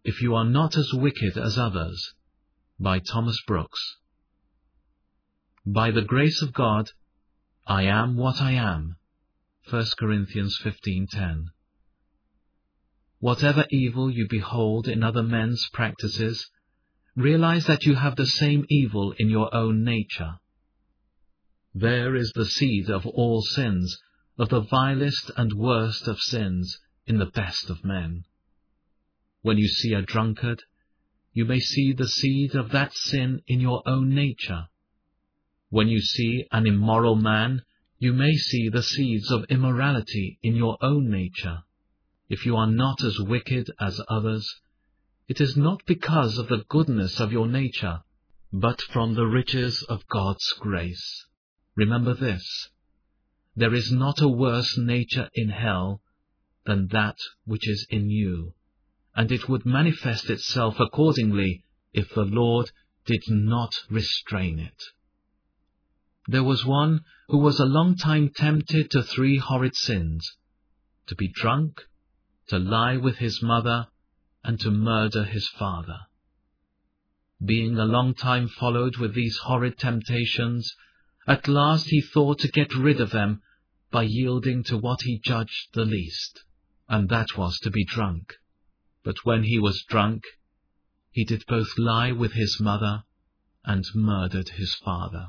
if you are not as wicked as others. By Thomas Brooks. By the grace of God, I am what I am. 1 Corinthians 15:10. Whatever evil you behold in other men's practices, realize that you have the same evil in your own nature. There is the seed of all sins, of the vilest and worst of sins, in the best of men. When you see a drunkard, you may see the seed of that sin in your own nature. When you see an immoral man, you may see the seeds of immorality in your own nature. If you are not as wicked as others, it is not because of the goodness of your nature, but from the riches of God's grace. Remember this: there is not a worse nature in hell than that which is in you, and it would manifest itself accordingly if the Lord did not restrain it. There was one who was a long time tempted to 3 horrid sins: to be drunk, to lie with his mother, and to murder his father. Being a long time followed with these horrid temptations, at last he thought to get rid of them by yielding to what he judged the least, and that was to be drunk. But when he was drunk, he did both lie with his mother and murdered his father.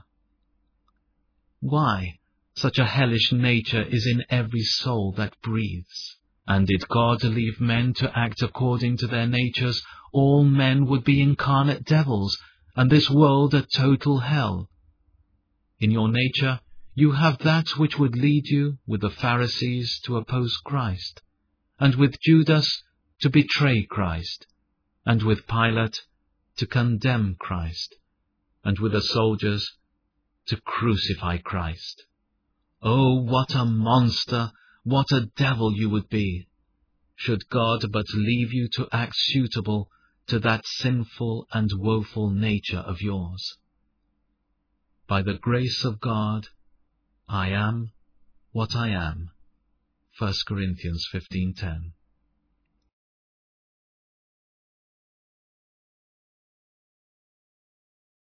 Why, such a hellish nature is in every soul that breathes. And did God leave men to act according to their natures, all men would be incarnate devils, and this world a total hell. In your nature, you have that which would lead you, with the Pharisees, to oppose Christ, and with Judas to betray Christ, and with Pilate to condemn Christ, and with the soldiers to crucify Christ. Oh, what a monster, what a devil you would be, should God but leave you to act suitable to that sinful and woeful nature of yours. By the grace of God, I am what I am. 1 Corinthians 15:10.